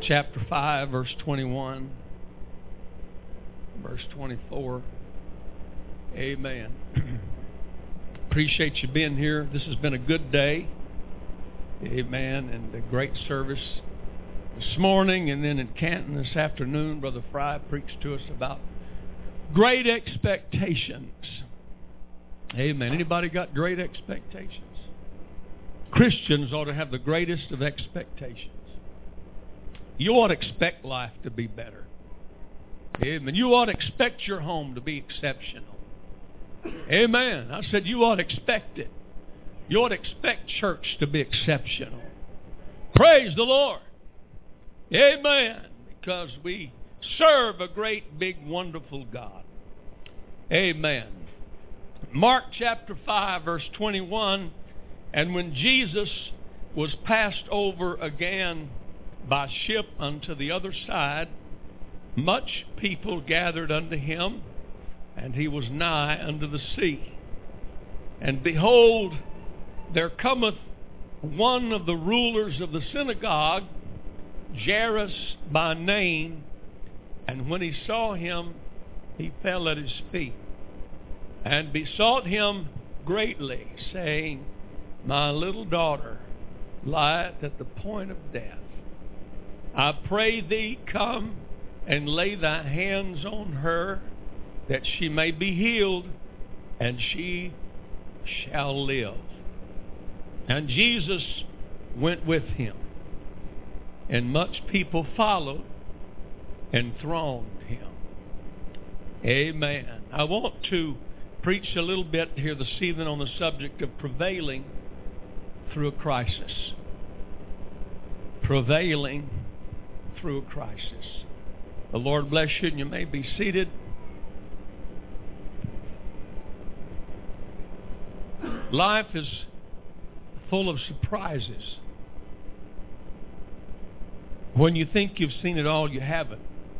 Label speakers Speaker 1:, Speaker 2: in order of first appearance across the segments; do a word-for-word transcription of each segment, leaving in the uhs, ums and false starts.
Speaker 1: chapter five, verse twenty-one, verse twenty-four. Amen. Appreciate you being here. This has been a good day. Amen. And a great service this morning, and then in Canton this afternoon, Brother Fry preached to us about great expectations. Amen. Anybody got great expectations? Christians ought to have the greatest of expectations. You ought to expect life to be better. Amen. You ought to expect your home to be exceptional. Amen. I said you ought to expect it. You ought to expect church to be exceptional. Praise the Lord. Amen. Because we serve a great, big, wonderful God. Amen. Mark chapter five, verse twenty-one. And when Jesus was passed over again by ship unto the other side, much people gathered unto him, and he was nigh unto the sea. And behold, there cometh one of the rulers of the synagogue, Jairus by name, and when he saw him, he fell at his feet, and besought him greatly, saying, My little daughter lieth at the point of death. I pray thee, come and lay thy hands on her, that she may be healed, and she shall live. And Jesus went with him, and much people followed and thronged him. Amen. I want to preach a little bit here this evening on the subject of prevailing through a crisis. Prevailing through a crisis. The Lord bless you, and you may be seated. Life is full of surprises. When you think you've seen it all, you haven't.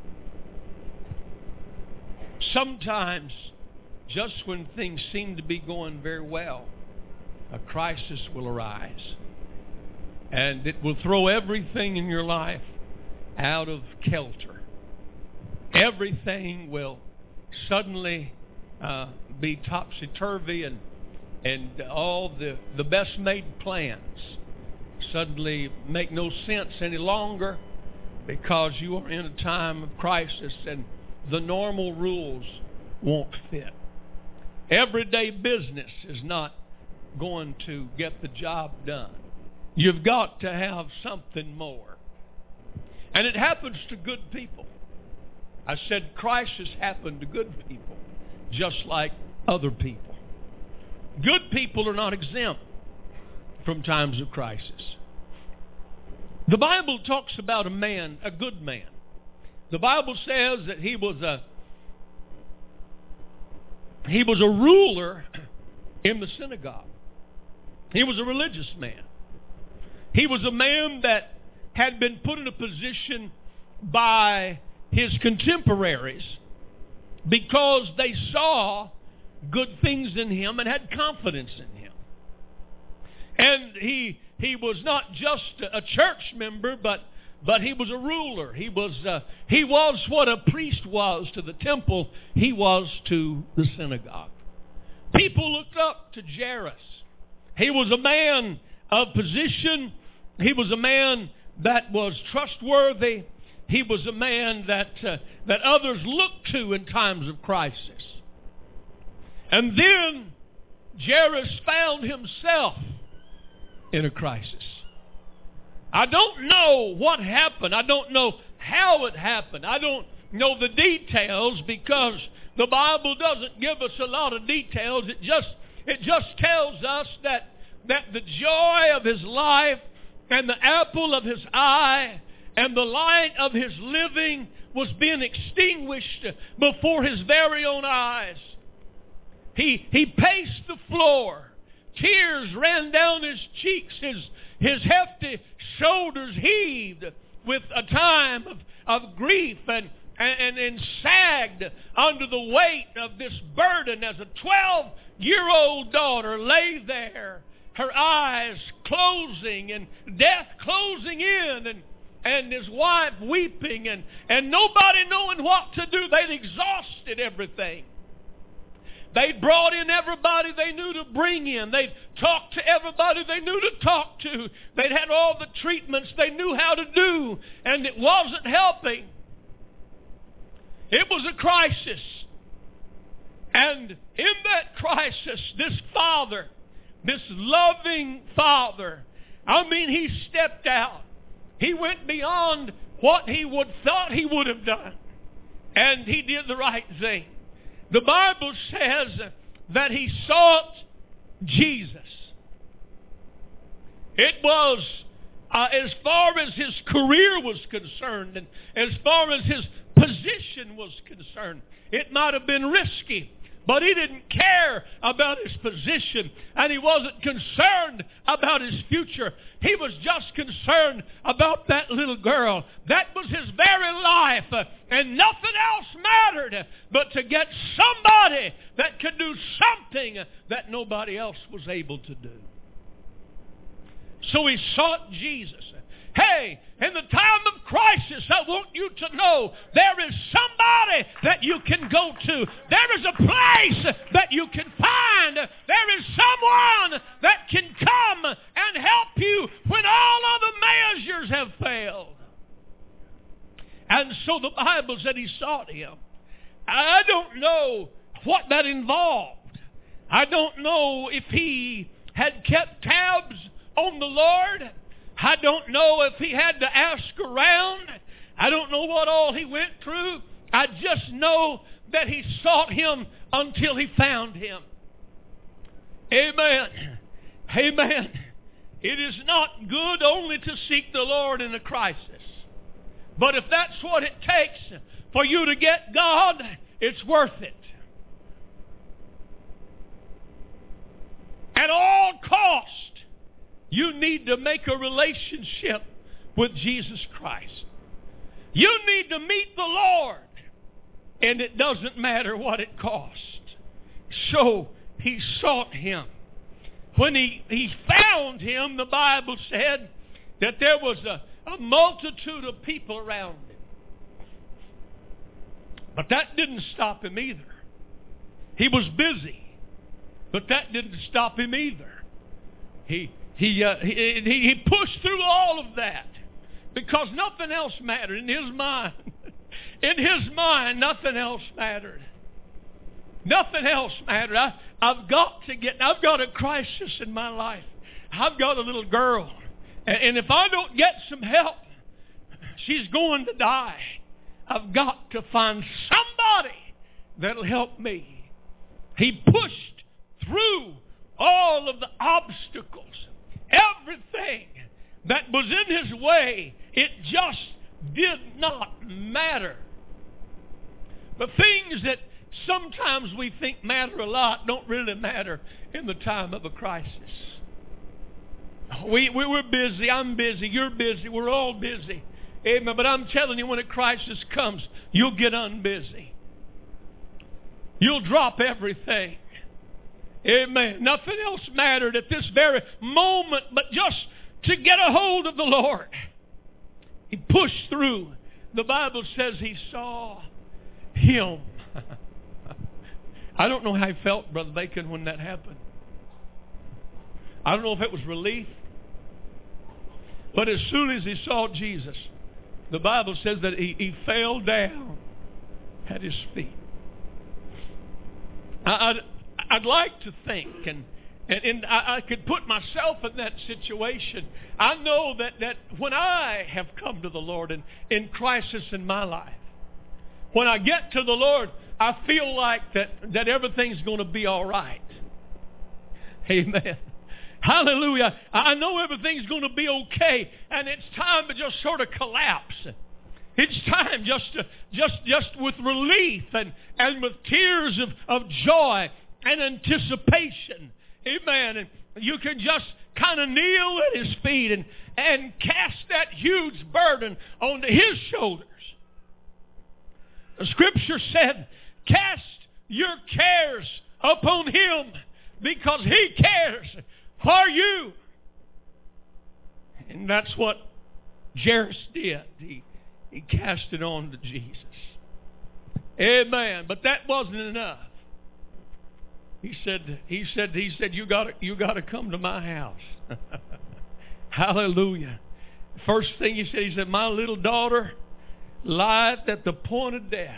Speaker 1: Sometimes, just when things seem to be going very well, a crisis will arise. And it will throw everything in your life out of kilter. Everything will suddenly uh, be topsy-turvy, and and all the, the best made plans suddenly make no sense any longer, because you are in a time of crisis and the normal rules won't fit. Everyday business is not going to get the job done. You've got to have something more. And it happens to good people. I said crisis happen to good people, just like other people. Good people are not exempt from times of crisis. The Bible talks about a man, a good man. The Bible says that he was a he was a ruler in the synagogue. He was a religious man. He was a man that had been put in a position by his contemporaries because they saw good things in him and had confidence in him. And he he was not just a church member, but but he was a ruler. He was uh, he was what a priest was to the temple. He was to the synagogue. People looked up to Jairus. He was a man of position. He was a man that was trustworthy. He was a man that uh, that others looked to in times of crisis. And then Jairus found himself in a crisis. I don't know what happened. I don't know how it happened. I don't know the details, because the Bible doesn't give us a lot of details. It just it just tells us that that the joy of his life and the apple of his eye and the light of his living was being extinguished before his very own eyes. He he paced the floor. Tears ran down his cheeks. His, his hefty shoulders heaved with a time of, of grief and, and, and sagged under the weight of this burden as a twelve-year-old daughter lay there, her eyes closing and death closing in, and, and his wife weeping, and, and nobody knowing what to do. They'd exhausted everything. They'd brought in everybody they knew to bring in. They'd talked to everybody they knew to talk to. They'd had all the treatments they knew how to do, and it wasn't helping. It was a crisis. And in that crisis, this father, this loving father, I mean, he stepped out. He went beyond what he would thought he would have done. And he did the right thing. The Bible says that he sought Jesus. It was, uh, as far as his career was concerned, and as far as his position was concerned, it might have been risky. But he didn't care about his position, and he wasn't concerned about his future. He was just concerned about that little girl. That was his very life, and nothing else mattered but to get somebody that could do something that nobody else was able to do. So he sought Jesus. Hey, in the time of crisis, I want you to know there is somebody that you can go to. There is a place that you can find. There is someone that can come and help you when all other measures have failed. And so the Bible said he sought him. I don't know what that involved. I don't know if he had kept tabs on the Lord. I don't know if he had to ask around. I don't know what all he went through. I just know that he sought him until he found him. Amen. Amen. It is not good only to seek the Lord in a crisis. But if that's what it takes for you to get God, it's worth it. At all cost, you need to make a relationship with Jesus Christ. You need to meet the Lord, and it doesn't matter what it costs. So he sought him. When he, he found him, the Bible said that there was a, a multitude of people around him. But that didn't stop him either. He was busy, but that didn't stop him either. He He, uh, he, he pushed through all of that because nothing else mattered in his mind. In his mind, nothing else mattered. Nothing else mattered. I, I've got to get, I've got a crisis in my life. I've got a little girl. And, and if I don't get some help, she's going to die. I've got to find somebody that'll help me. He pushed through all of the obstacles. Everything that was in his way, it just did not matter. The things that sometimes we think matter a lot don't really matter in the time of a crisis. We, we, we're busy, I'm busy, you're busy, we're all busy. Amen. But I'm telling you, when a crisis comes, you'll get unbusy. You'll drop everything. Amen. Nothing else mattered at this very moment but just to get a hold of the Lord. He pushed through. The Bible says he saw him. I don't know how he felt, Brother Bacon, when that happened. I don't know if it was relief. But as soon as he saw Jesus, the Bible says that he, he fell down at his feet. I, I I'd like to think, and, and, and I, I could put myself in that situation. I know that, that when I have come to the Lord in, in crisis in my life, when I get to the Lord, I feel like that, that everything's going to be all right. Amen. Hallelujah. I know everything's going to be okay, and it's time to just sort of collapse. It's time just to, just, just with relief and, and with tears of, of joy and anticipation. Amen. And you can just kind of kneel at his feet and, and cast that huge burden onto his shoulders. The scripture said, cast your cares upon him because he cares for you. And that's what Jairus did. He, he cast it on to Jesus. Amen. But that wasn't enough. He said, he said, he said, you gotta, you gotta come to my house. Hallelujah. First thing he said, he said, my little daughter lieth at the point of death.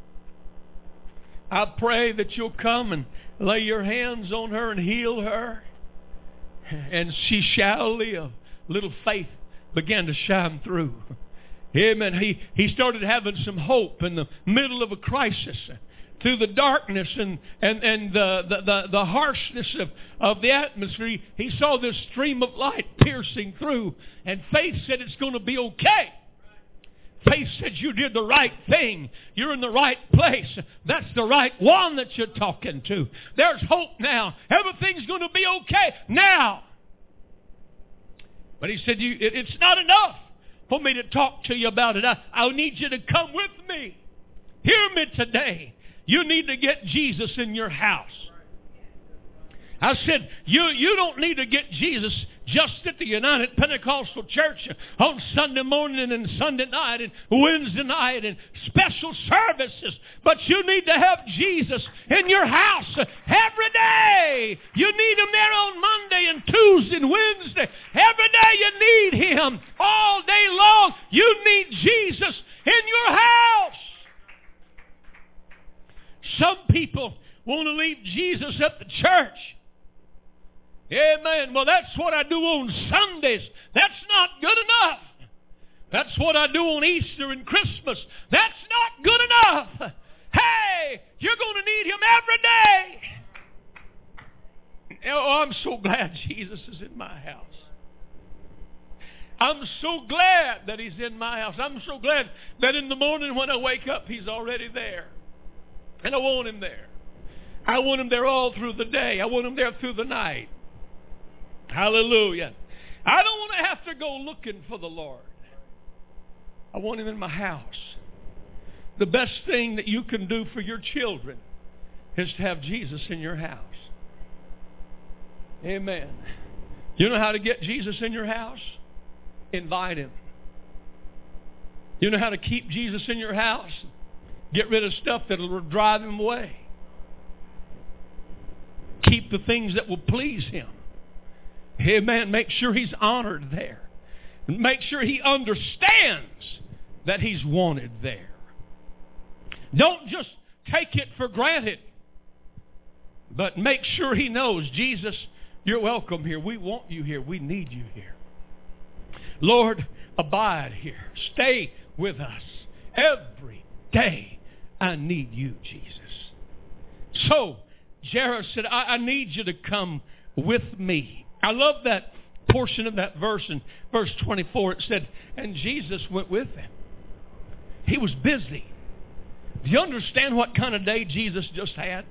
Speaker 1: I pray that you'll come and lay your hands on her and heal her, and she shall live. Little faith began to shine through. Amen. He, he started having some hope in the middle of a crisis. Through the darkness and, and, and the, the, the, the harshness of, of the atmosphere, he saw this stream of light piercing through. And faith said it's going to be okay. Faith said you did the right thing. You're in the right place. That's the right one that you're talking to. There's hope now. Everything's going to be okay now. But he said, you, it, it's not enough for me to talk to you about it. I, I need you to come with me. Hear me today. You need to get Jesus in your house. I said, you, you don't need to get Jesus just at the United Pentecostal Church on Sunday morning and Sunday night and Wednesday night and special services. But you need to have Jesus in your house every day. You need Him there on Monday and Tuesday and Wednesday. Every day you need Him all day long. You need Jesus in your house. Some people want to leave Jesus at the church. Amen. Well, that's what I do on Sundays. That's not good enough. That's what I do on Easter and Christmas. That's not good enough. Hey, you're going to need Him every day. Oh, I'm so glad Jesus is in my house. I'm so glad that He's in my house. I'm so glad that in the morning when I wake up, He's already there. And I want Him there. I want Him there all through the day. I want Him there through the night. Hallelujah. I don't want to have to go looking for the Lord. I want Him in my house. The best thing that you can do for your children is to have Jesus in your house. Amen. You know how to get Jesus in your house? Invite Him. You know how to keep Jesus in your house? Get rid of stuff that will drive Him away. Keep the things that will please Him. Amen. Make sure He's honored there. And make sure He understands that He's wanted there. Don't just take it for granted, but make sure He knows, Jesus, you're welcome here. We want you here. We need you here. Lord, abide here. Stay with us every day. I need you, Jesus. So, Jairus said, I, I need you to come with me. I love that portion of that verse in verse twenty-four. It said, and Jesus went with them. He was busy. Do you understand what kind of day Jesus just had?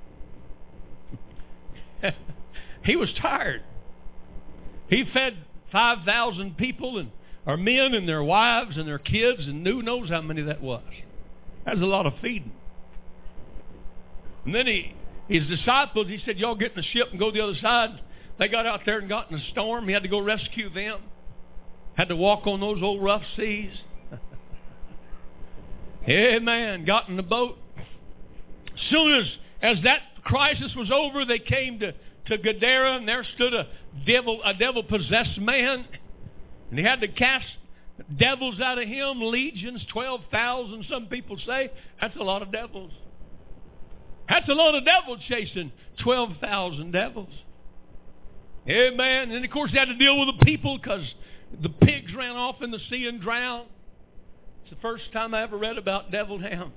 Speaker 1: He was tired. He fed five thousand people, and our men and their wives and their kids, and who knows how many that was. That was a lot of feeding. And then he, his disciples, he said, y'all get in the ship and go the other side. They got out there and got in a storm. He had to go rescue them. Had to walk on those old rough seas. Amen. Got in the boat. As soon as, as that crisis was over, they came to, to Gadara, and there stood a devil, a devil-possessed man. And he had to cast devils out of him, legions, twelve thousand, some people say. That's a lot of devils. That's a lot of devils chasing twelve thousand devils. Amen. And of course they had to deal with the people because the pigs ran off in the sea and drowned. It's the first time I ever read about deviled ham.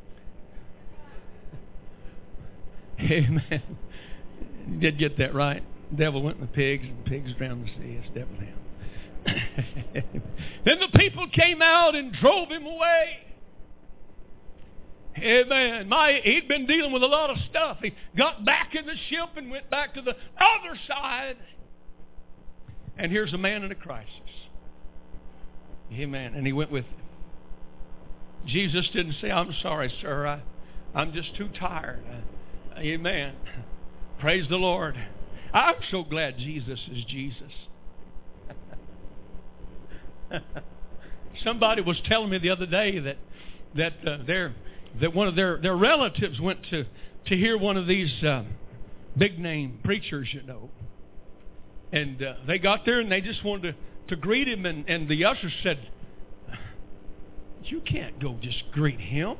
Speaker 1: Amen. You did get that right. The devil went in the pigs, and the pigs drowned the sea. It's deviled ham. Then the people came out and drove him away. Amen. My, he'd been dealing with a lot of stuff. He got back in the ship and went back to the other side. And here's a man in a crisis. Amen. And he went with him. Jesus didn't say, I'm sorry, sir. I, I'm just too tired. Amen. Praise the Lord. I'm so glad Jesus is Jesus. Somebody was telling me the other day that that uh, their that one of their, their relatives went to to hear one of these uh, big name preachers, you know, and uh, they got there and they just wanted to, to greet him, and, and the usher said, "You can't go just greet him.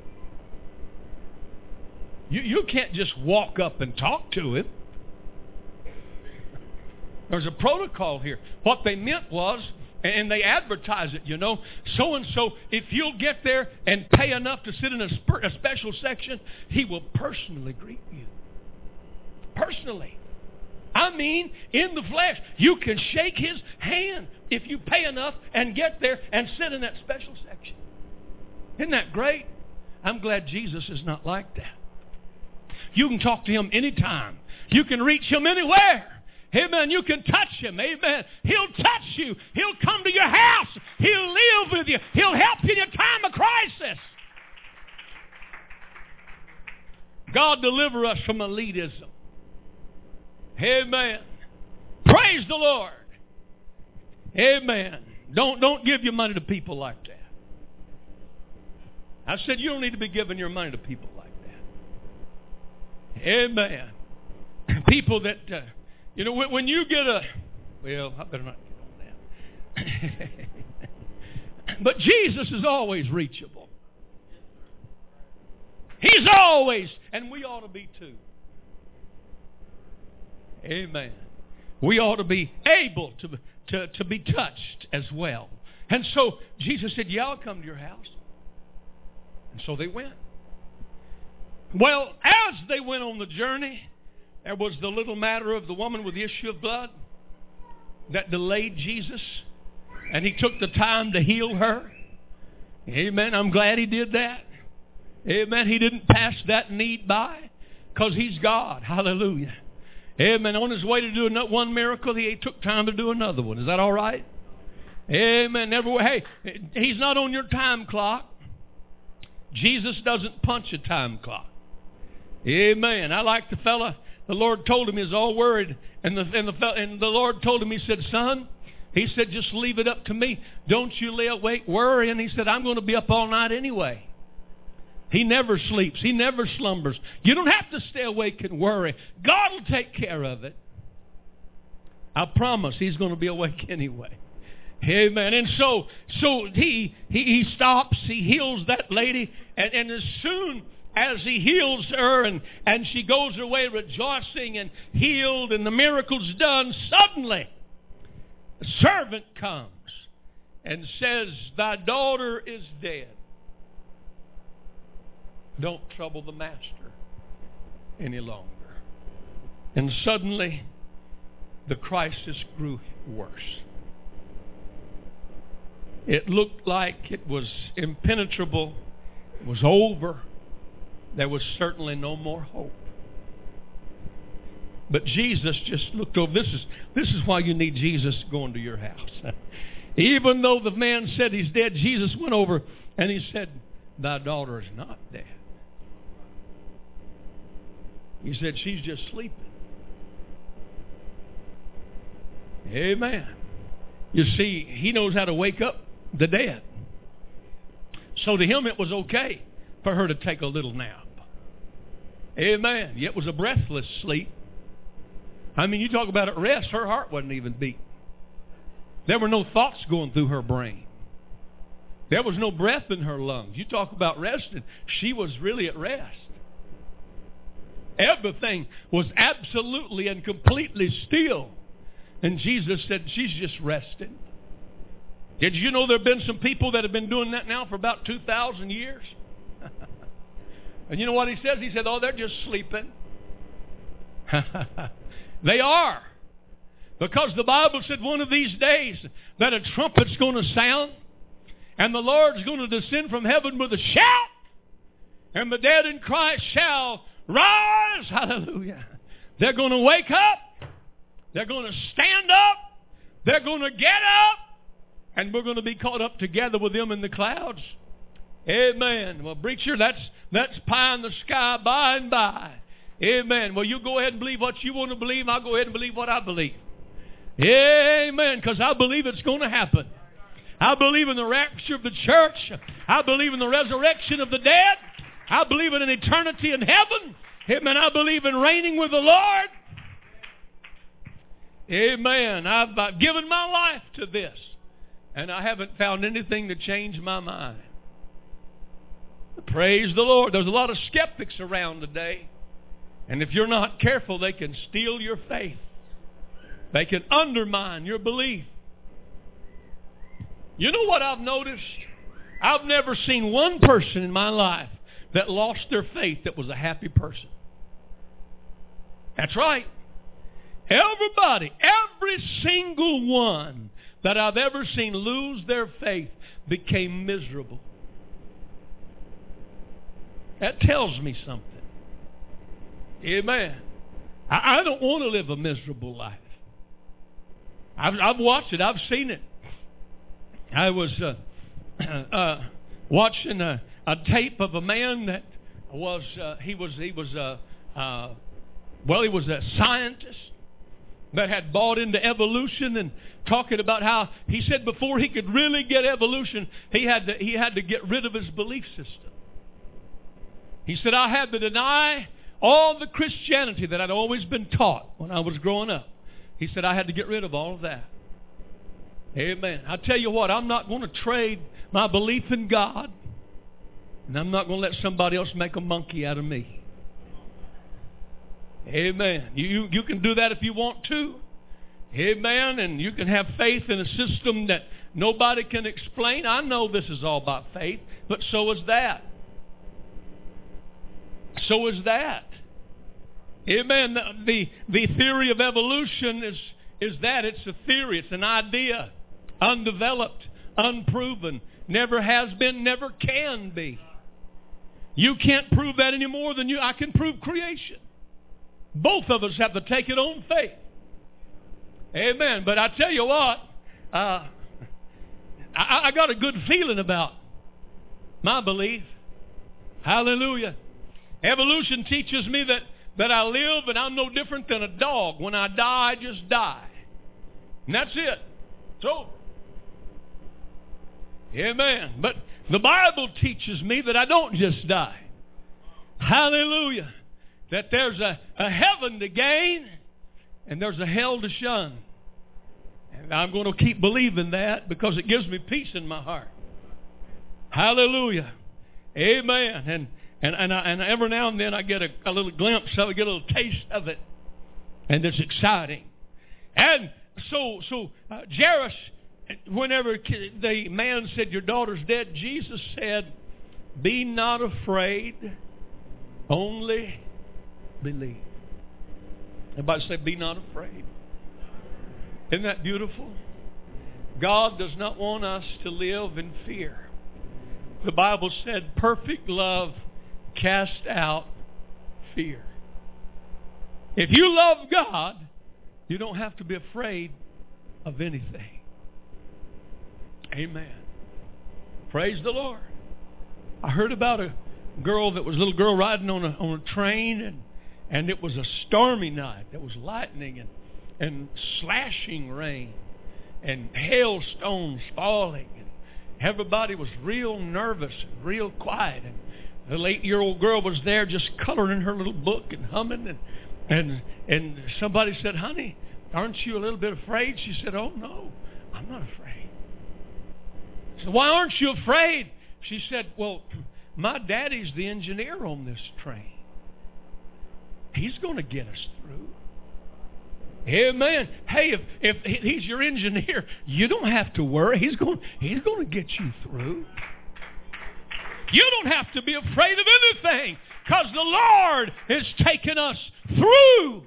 Speaker 1: You you can't just walk up and talk to him. There's a protocol here." What they meant was, and they advertise it, you know, so-and-so, if you'll get there and pay enough to sit in a, sp- a special section, he will personally greet you. Personally. I mean, in the flesh. You can shake his hand if you pay enough and get there and sit in that special section. Isn't that great? I'm glad Jesus is not like that. You can talk to him anytime. You can reach him anywhere. Amen. You can touch him. Amen. He'll touch you. He'll come to your house. He'll live with you. He'll help you in your time of crisis. God deliver us from elitism. Amen. Praise the Lord. Amen. Don't, don't give your money to people like that. I said you don't need to be giving your money to people like that. Amen. People that... Uh, You know, when you get a... Well, I better not get on that. But Jesus is always reachable. He's always... And we ought to be too. Amen. We ought to be able to, to, to be touched as well. And so Jesus said, yeah, I'll come to your house. And so they went. Well, as they went on the journey... There was the little matter of the woman with the issue of blood that delayed Jesus. And he took the time to heal her. Amen. I'm glad he did that. Amen. He didn't pass that need by because he's God. Hallelujah. Amen. On his way to do one miracle, he took time to do another one. Is that all right? Amen. Everywhere. Hey, he's not on your time clock. Jesus doesn't punch a time clock. Amen. I like the fella... The Lord told him he's all worried. And the, and, the, and the Lord told him, he said, son, he said, just leave it up to me. Don't you lay awake worrying. He said, I'm going to be up all night anyway. He never sleeps. He never slumbers. You don't have to stay awake and worry. God will take care of it. I promise he's going to be awake anyway. Amen. And so so he, he, he stops. He heals that lady. And, and as soon... as he heals her and, and she goes her way rejoicing and healed and the miracle's done, suddenly a servant comes and says, thy daughter is dead. Don't trouble the master any longer. And suddenly the crisis grew worse. It looked like it was impenetrable. It was over. There was certainly no more hope. But Jesus just looked over. This is, this is why you need Jesus going to your house. Even though the man said he's dead, Jesus went over and he said, thy daughter is not dead. He said, she's just sleeping. Amen. You see, he knows how to wake up the dead. So to him it was okay for her to take a little nap. Amen. Yet it was a breathless sleep. I mean, you talk about at rest, her heart wasn't even beating. There were no thoughts going through her brain. There was no breath in her lungs. You talk about resting, she was really at rest. Everything was absolutely and completely still. And Jesus said, she's just resting. Did you know there have been some people that have been doing that now for about two thousand years? And you know what he says? He said, oh, they're just sleeping. They are. Because the Bible said one of these days that a trumpet's going to sound and the Lord's going to descend from heaven with a shout and the dead in Christ shall rise. Hallelujah. They're going to wake up. They're going to stand up. They're going to get up. And we're going to be caught up together with them in the clouds. Amen. Well, preacher, that's that's pie in the sky by and by. Amen. Well, you go ahead and believe what you want to believe. I'll go ahead and believe what I believe. Amen. Because I believe it's going to happen. I believe in the rapture of the church. I believe in the resurrection of the dead. I believe in an eternity in heaven. Amen. I believe in reigning with the Lord. Amen. I've, I've given my life to this, and I haven't found anything to change my mind. Praise the Lord. There's a lot of skeptics around today, and if you're not careful, they can steal your faith. They can undermine your belief. You know what I've noticed? I've never seen one person in my life that lost their faith that was a happy person. That's right. Everybody, every single one that I've ever seen lose their faith became miserable. That tells me something. Amen. I, I don't want to live a miserable life. I've, I've watched it. I've seen it. I was uh, uh, watching a, a tape of a man that was uh, he was he was a uh, well he was a scientist that had bought into evolution, and talking about how he said before he could really get evolution, he had to he had to get rid of his belief system. He said, I had to deny all the Christianity that I'd always been taught when I was growing up. He said, I had to get rid of all of that. Amen. I tell you what, I'm not going to trade my belief in God, and I'm not going to let somebody else make a monkey out of me. Amen. You, you can do that if you want to. Amen. And you can have faith in a system that nobody can explain. I know this is all about faith, but so is that. So is that. Amen. The, the, the theory of evolution is, is that. It's a theory. It's an idea. Undeveloped, unproven, never has been, never can be. You can't prove that any more than you. I can prove creation. Both of us have to take it on faith. Amen. But I tell you what, uh, I, I got a good feeling about my belief. Hallelujah. Evolution teaches me that, that I live and I'm no different than a dog. When I die, I just die. And that's it. So, amen. But the Bible teaches me that I don't just die. Hallelujah. That there's a, a heaven to gain and there's a hell to shun. And I'm going to keep believing that because it gives me peace in my heart. Hallelujah. Amen. And and and, I, and every now and then I get a, a little glimpse of it, get a little taste of it. And it's exciting. And so, so uh, Jairus, whenever the man said, your daughter's dead, Jesus said, be not afraid, only believe. Everybody say, be not afraid. Isn't that beautiful? God does not want us to live in fear. The Bible said, perfect love casts out fear. If you love God, you don't have to be afraid of anything. Amen. Praise the Lord. I heard about a girl that was a little girl riding on a on a train, and and it was a stormy night. There was lightning and and slashing rain and hailstones falling, and everybody was real nervous and real quiet. And the eight-year-old girl was there just coloring her little book and humming, and and and somebody said, honey, aren't you a little bit afraid? She said, oh no, I'm not afraid. So why aren't you afraid? She said, well, my daddy's the engineer on this train. He's going to get us through. Amen. Hey, if, if he's your engineer, you don't have to worry. He's going, he's going to get you through. You don't have to be afraid of anything because the Lord is taking us through.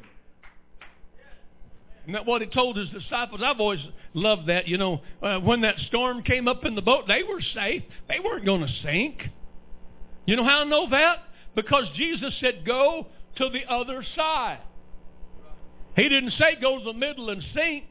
Speaker 1: Isn't that what he told his disciples? I've always loved that. You know, uh, when that storm came up in the boat, they were safe. They weren't going to sink. You know how I know that? Because Jesus said, go to the other side. He didn't say go to the middle and sink.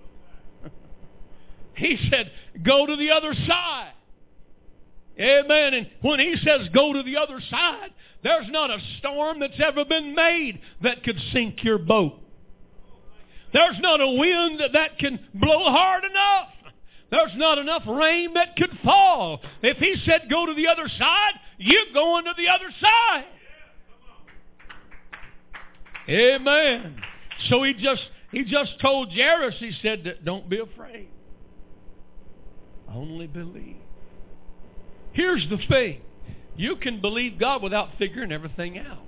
Speaker 1: He said, go to the other side. Amen. And when he says go to the other side, there's not a storm that's ever been made that could sink your boat. There's not a wind that can blow hard enough There's not enough rain that could fall. If He said go to the other side, you're going to the other side. Amen. So he just he just told Jairus, he said, don't be afraid. Only believe. Here's the thing. You can believe God without figuring everything out.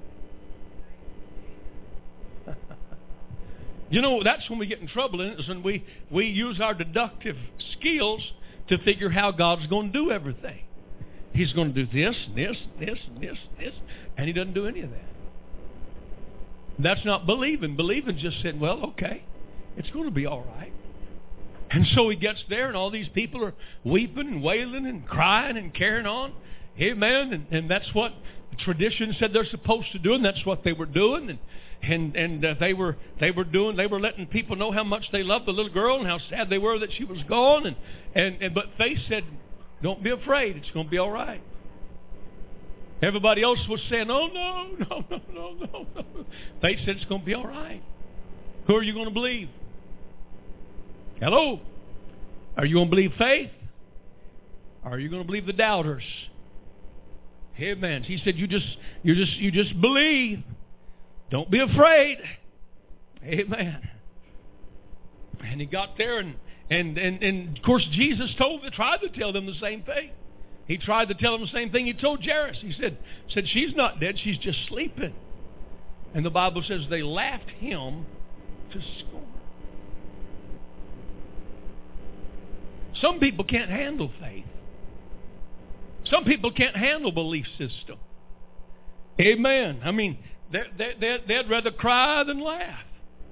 Speaker 1: You know, that's when we get in trouble, isn't it? Is when we, we use our deductive skills to figure how God's going to do everything. He's going to do this, this, this, this, this, and He doesn't do any of that. That's not believing. Believing just said, well, okay, it's going to be all right. And so he gets there, and all these people are weeping and wailing and crying and carrying on. Amen. And, and that's what tradition said they're supposed to do, and that's what they were doing. And and and uh, they were they were doing they were letting people know how much they loved the little girl and how sad they were that she was gone. And and, and but faith said, don't be afraid. It's going to be all right. Everybody else was saying, oh, no, no, no, no, no, no. Faith said it's going to be all right. Who are you going to believe? Hello? Are you going to believe faith? Or are you going to believe the doubters? Amen. He said, you just, you just, you just believe. Don't be afraid. Amen. And he got there, and, and, and, and of course, Jesus told, tried to tell them the same thing. He tried to tell them the same thing he told Jairus. He said, said, she's not dead, she's just sleeping. And the Bible says they laughed him to scorn. Some people can't handle faith. Some people can't handle belief system. Amen. I mean, they, they, they, they'd rather cry than laugh.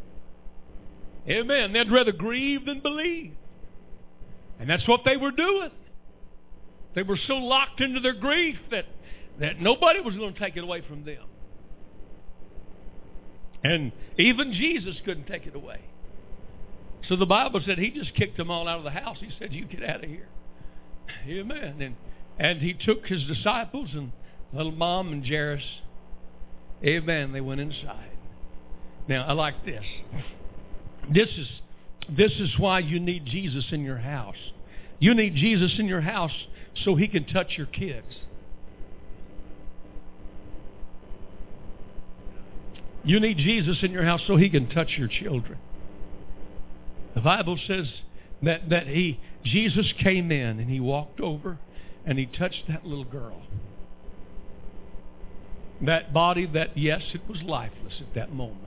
Speaker 1: Amen. They'd rather grieve than believe. And that's what they were doing. They were so locked into their grief that, that nobody was going to take it away from them. And even Jesus couldn't take it away. So the Bible said He just kicked them all out of the house. He said, you get out of here. Amen. And, and He took His disciples and little mom and Jairus. Amen. They went inside. Now, I like this. This is, this is why you need Jesus in your house. You need Jesus in your house so He can touch your kids. You need Jesus in your house so He can touch your children. The Bible says that, that he Jesus came in and He walked over and He touched that little girl. That body that, yes, it was lifeless at that moment.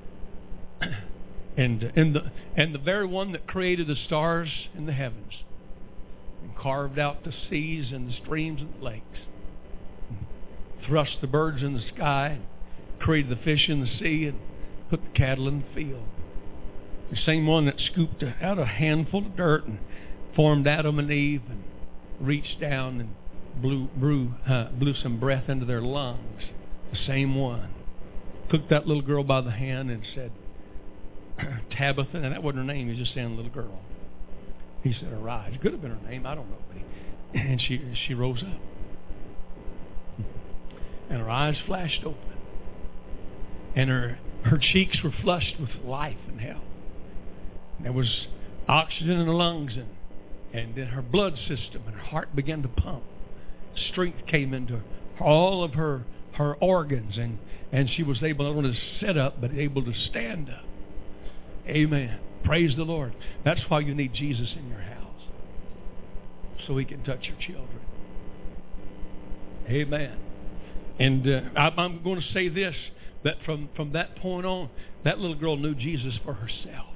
Speaker 1: and, and, the, and the very one that created the stars in the heavens and carved out the seas and the streams and the lakes, thrust the birds in the sky, created the fish in the sea, and put the cattle in the field. The same one that scooped out a handful of dirt and formed Adam and Eve and reached down and blew, blew, uh, blew some breath into their lungs. The same one took that little girl by the hand and said, Tabitha, and that wasn't her name, he was just saying little girl. He said, arise. It could have been her name, I don't know. But he, and she she rose up. And her eyes flashed open. And her, her cheeks were flushed with life and health. There was oxygen in her lungs, and, and then her blood system and her heart began to pump. Strength came into all of her, her organs, and, and she was able not only to sit up, but able to stand up. Amen. Praise the Lord. That's why you need Jesus in your house, so He can touch your children. Amen. And uh, I'm going to say this, that from, from that point on, that little girl knew Jesus for herself.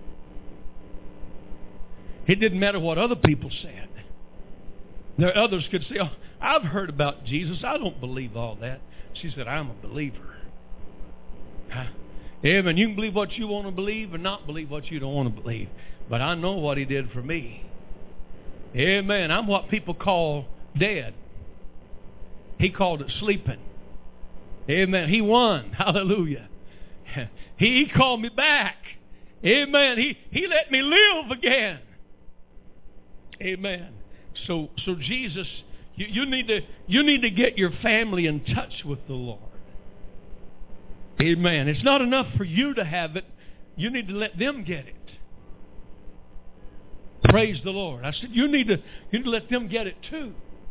Speaker 1: It didn't matter what other people said. There others could say, oh, I've heard about Jesus. I don't believe all that. She said, I'm a believer. Huh? Amen. You can believe what you want to believe and not believe what you don't want to believe. But I know what He did for me. Amen. I'm what people call dead. He called it sleeping. Amen. He won. Hallelujah. He called me back. Amen. He, he let me live again. Amen. So so Jesus, you, you need to you need to get your family in touch with the Lord. Amen. It's not enough for you to have it. You need to let them get it. Praise the Lord. I said, you need to, you need to let them get it too.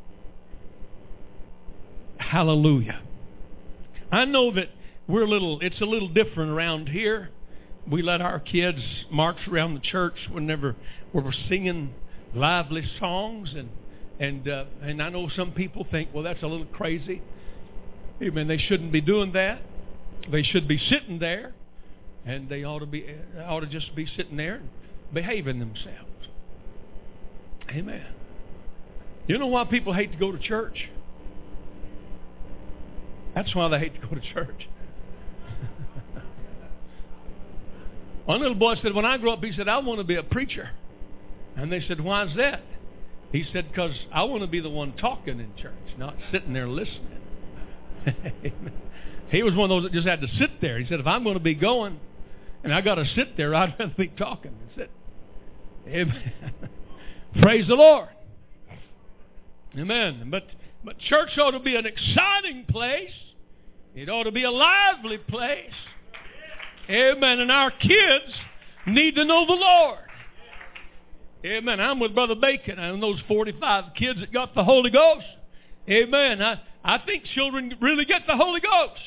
Speaker 1: Hallelujah. I know that we're a little, it's a little different around here. We let our kids march around the church whenever we're singing lively songs, and and uh, and I know some people think, well, that's a little crazy. Amen. They shouldn't be doing that. They should be sitting there, and they ought to be ought to just be sitting there and behaving themselves. Amen. You know why people hate to go to church? That's why they hate to go to church. One little boy said, when I grow up, he said, I want to be a preacher. And they said, why is that? He said, because I want to be the one talking in church, not sitting there listening. He was one of those that just had to sit there. He said, if I'm going to be going and I got to sit there, I'd rather be talking than sit. Amen. Praise the Lord. Amen. But, but church ought to be an exciting place. It ought to be a lively place. Amen. And our kids need to know the Lord. Amen. I'm with Brother Bacon and those forty-five kids that got the Holy Ghost. Amen. I, I think children really get the Holy Ghost.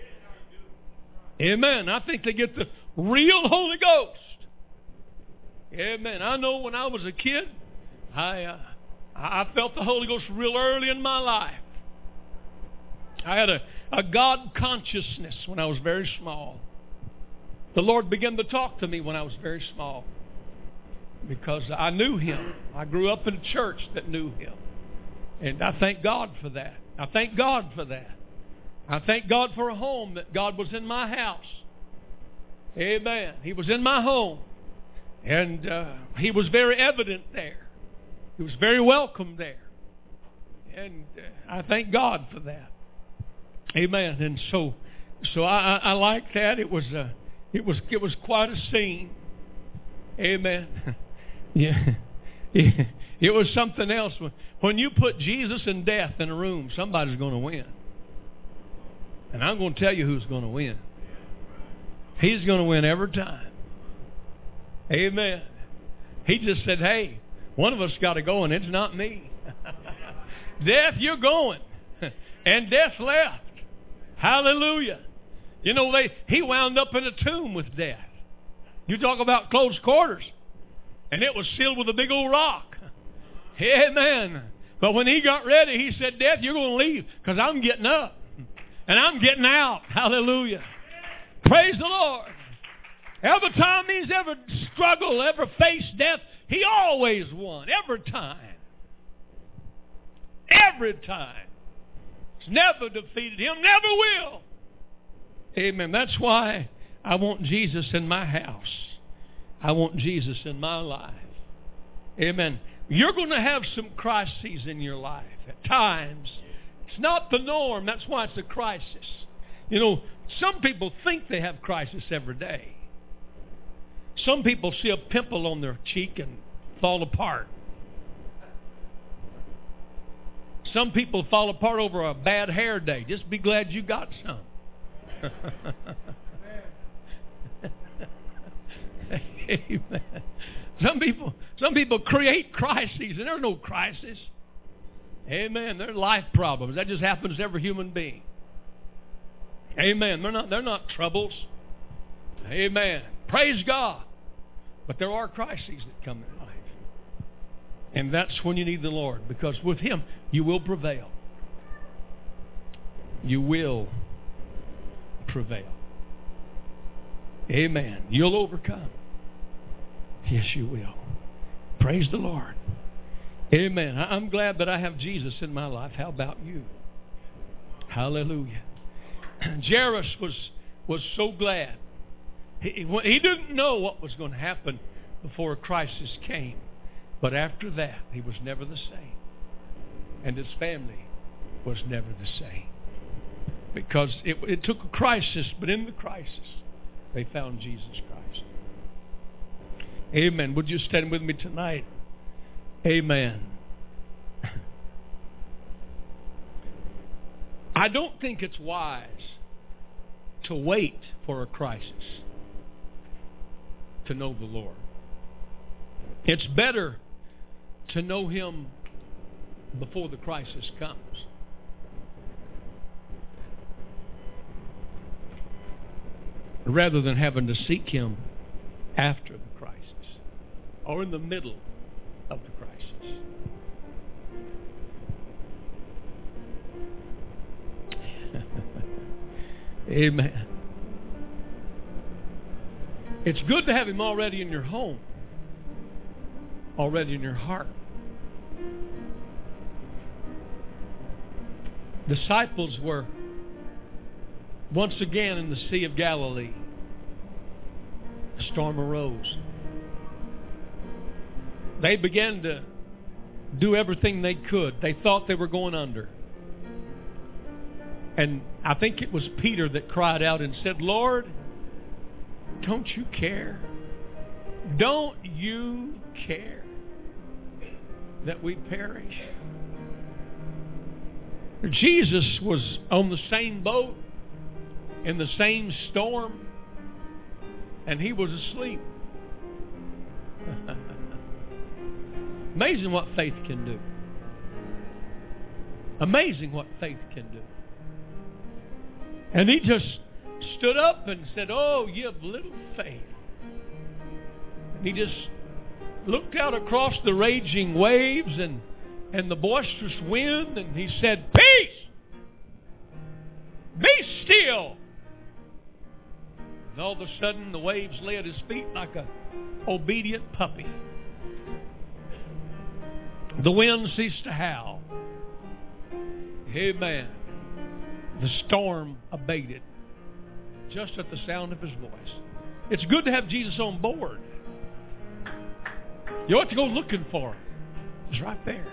Speaker 1: Amen. I think they get the real Holy Ghost. Amen. I know when I was a kid, I uh, I felt the Holy Ghost real early in my life. I had a, a God consciousness when I was very small. The Lord began to talk to me when I was very small because I knew Him. I grew up in a church that knew Him. And I thank God for that. I thank God for that. I thank God for a home that God was in my house. Amen. He was in my home. And uh, He was very evident there. He was very welcome there. And uh, I thank God for that. Amen. And so so I, I, I like that. It was uh, it was it was quite a scene. Amen. Yeah. It was something else. When you put Jesus and death in a room, somebody's going to win. And I'm going to tell you who's going to win. He's going to win every time. Amen. He just said, hey, one of us got to go, and it's not me. Death, you're going. And death left. Hallelujah. You know, they he wound up in a tomb with death. You talk about close quarters. And it was sealed with a big old rock. Amen. But when he got ready, he said, death, you're going to leave because I'm getting up. And I'm getting out. Hallelujah. Praise the Lord. Every time he's ever struggled, ever faced death, he always won. Every time. Every time. It's never defeated him. Never will. Amen. That's why I want Jesus in my house. I want Jesus in my life. Amen. You're going to have some crises in your life at times. It's not the norm. That's why it's a crisis. You know, some people think they have crisis every day. Some people see a pimple on their cheek and fall apart. Some people fall apart over a bad hair day. Just be glad you got some. Amen. Some people, some people create crises, and there are no crises. Amen. They're life problems. That just happens to every human being. Amen. They're not, they're not troubles. Amen. Praise God. But there are crises that come in life. And that's when you need the Lord, because with Him, you will prevail. You will prevail. Amen. You'll overcome. Yes, you will. Praise the Lord. Amen. I'm glad that I have Jesus in my life. How about you? Hallelujah. Jairus was, was so glad. He, he didn't know what was going to happen before a crisis came. But after that, he was never the same. And his family was never the same. Because it, it took a crisis, but in the crisis, they found Jesus Christ. Amen. Would you stand with me tonight? Amen. I don't think it's wise to wait for a crisis to know the Lord. It's better to know Him before the crisis comes. Rather than having to seek Him after the crisis or in the middle of the crisis. Amen. It's good to have Him already in your home, already in your heart. Disciples were once again in the Sea of Galilee. A storm arose. They began to do everything they could. They thought they were going under. And I think it was Peter that cried out and said, Lord, don't you care? Don't you care that we perish? Jesus was on the same boat, in the same storm, and He was asleep. Amazing what faith can do. Amazing what faith can do. And He just stood up and said, oh, you have little faith. And He just looked out across the raging waves and, and the boisterous wind, and He said, peace! Be still! And all of a sudden the waves lay at His feet like an obedient puppy. The wind ceased to howl. Amen. The storm abated just at the sound of His voice. It's good to have Jesus on board. You ought to go looking for Him. He's right there.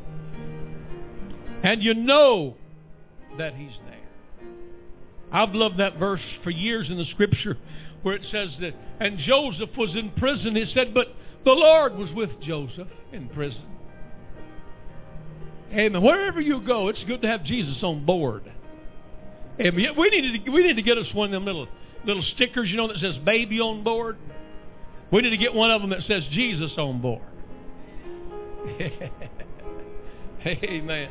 Speaker 1: And you know that He's there. I've loved that verse for years in the Scripture where it says that, and Joseph was in prison. It said, but the Lord was with Joseph in prison. Amen. Wherever you go, it's good to have Jesus on board. Amen. We need to we need to get us one of them little little stickers, you know, that says "baby on board." We need to get one of them that says Jesus on board. Amen.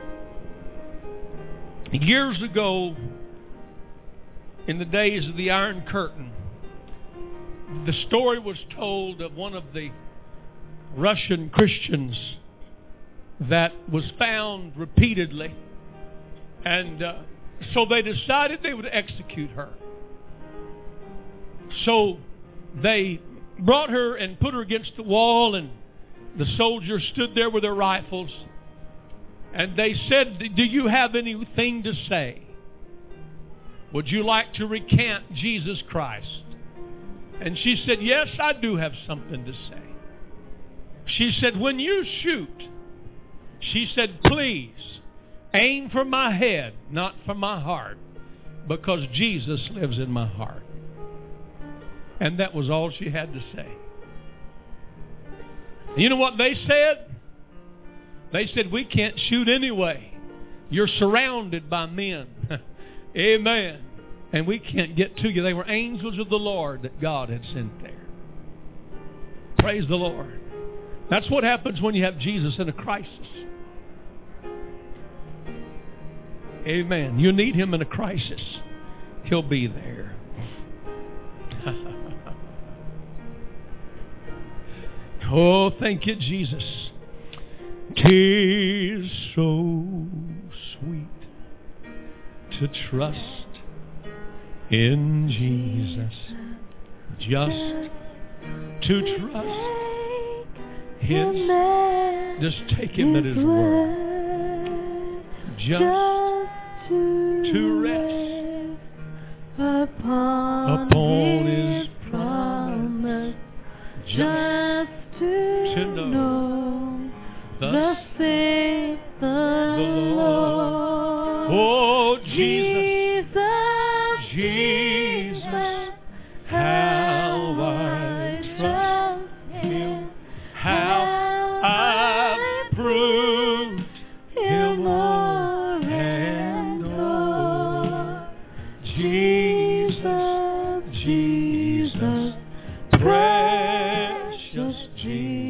Speaker 1: Years ago, in the days of the Iron Curtain, the story was told of one of the Russian Christians that was found repeatedly, and uh, so they decided they would execute her. So they brought her and put her against the wall, and the soldiers stood there with their rifles, and they said, do you have anything to say? Would you like to recant Jesus Christ? And she said, yes, I do have something to say. She said, when you shoot, she said, please, aim for my head, not for my heart, because Jesus lives in my heart. And that was all she had to say. You know what they said? They said, we can't shoot anyway. You're surrounded by men. Amen. And we can't get to you. They were angels of the Lord that God had sent there. Praise the Lord. That's what happens when you have Jesus in a crisis. Amen. You need Him in a crisis. He'll be there. Oh, thank you, Jesus. 'Tis so sweet to trust in Jesus, just to trust His, just take Him at His word, just to rest upon His promise, just to know thus saith the Lord. Oh, Jesus, Jesus, how I trust Him, how I've proved Him o'er and o'er. Jesus, Jesus, precious Jesus.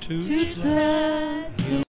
Speaker 1: to trust.